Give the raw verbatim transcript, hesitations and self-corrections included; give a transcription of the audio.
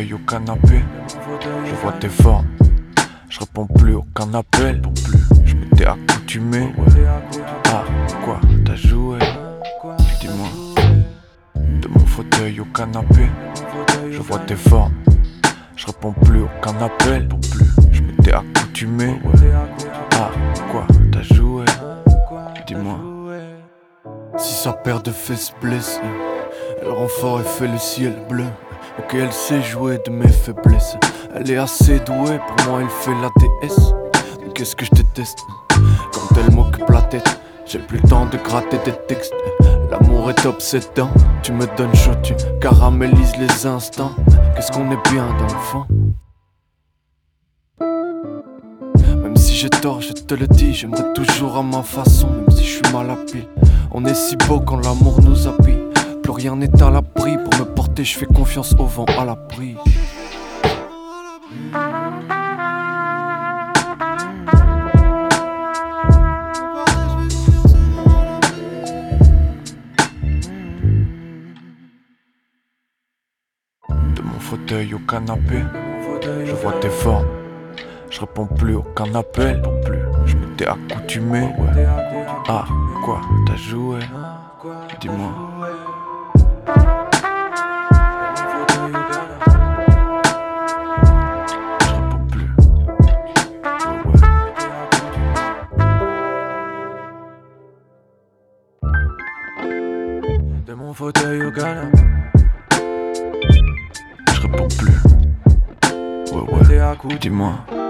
fauteuil au canapé. Je vois tes formes, je réponds plus aucun appel. Je m'étais accoutumé. Ah, quoi, t'as joué? Dis-moi. De mon fauteuil au canapé, je vois tes formes, je réponds plus aucun appel. Je m'étais accoutumé. Ah, quoi, t'as joué? Dis-moi. Si sa paire de fesses blesse, elle rend fort et fait le ciel bleu. Ok, elle sait jouer de mes faiblesses. Elle est assez douée, pour moi elle fait la déesse. Donc qu'est-ce que je déteste? Quand elle m'occupe la tête, j'ai plus le temps de gratter des textes. L'amour est obsédant, tu me donnes chaud, tu caramélises les instants. Qu'est-ce qu'on est bien dans le fond? Même si j'ai tort, je te le dis, j'aimerais toujours à ma façon. Même si je suis mal à pile, on est si beau quand l'amour nous habille. Plus rien n'est à l'abri, pour me porter je fais confiance au vent à l'abri. De mon fauteuil au canapé, je vois tes formes, je réponds plus aucun appel. Je m'étais accoutumé. Ah, quoi, t'as joué? Dis-moi. Je réponds plus. Ouais, ouais. De mon fauteuil au canapé, je réponds plus. Ouais, ouais, dis-moi.